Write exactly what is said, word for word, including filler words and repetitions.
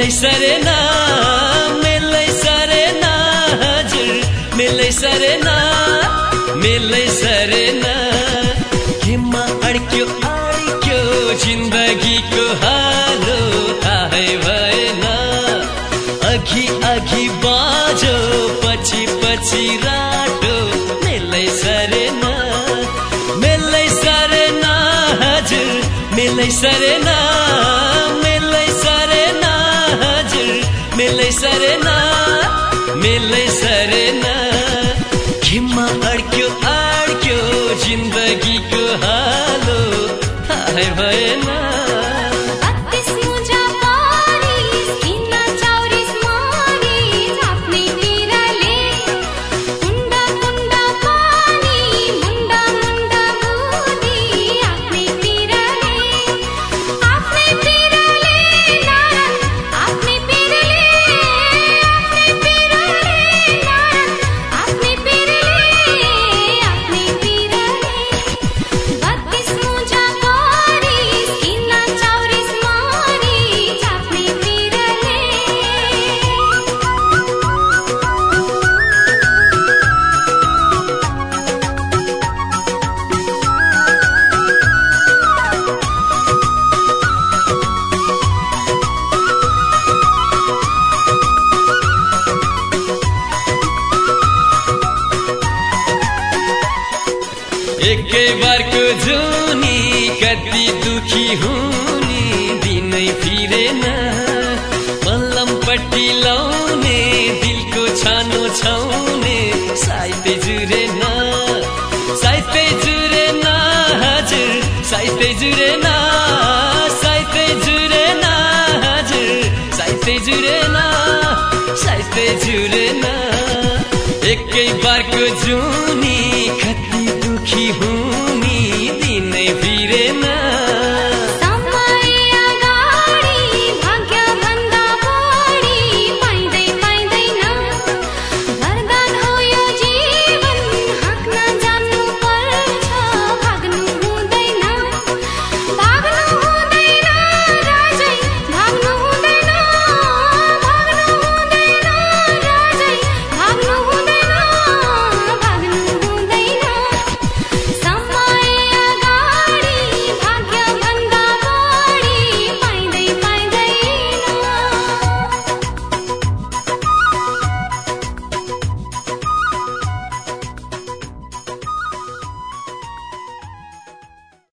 मेलै सरेना मेलै सरेना हजुर मेलै सरेना मेलै सरेना केमा अड्क्यो अड्क्यो जिन्दगीको हालो थाहै भएन अघि अघि बाजो पछि पछि राटो मेलै सरेना मेलै सरेना हजुर मेलै सरेना मेलै सरेना हजुर मेलै सरेना मेलै सरेना घिममा अड्क्यो अड्क्यो जिन्दगीको हालो थाहै भएन एकै बारको जुनी कति दुखी हुने दिनै फिरेन मल्लमपट्टि लाउने दिलको छानो छाउने साइतै जुरेन साइतै जुरेन हजुर साइतै जुरेन साइतै जुरेन हजुर साइतै जुरेन साइतै जुरेन एकै बारको जुनी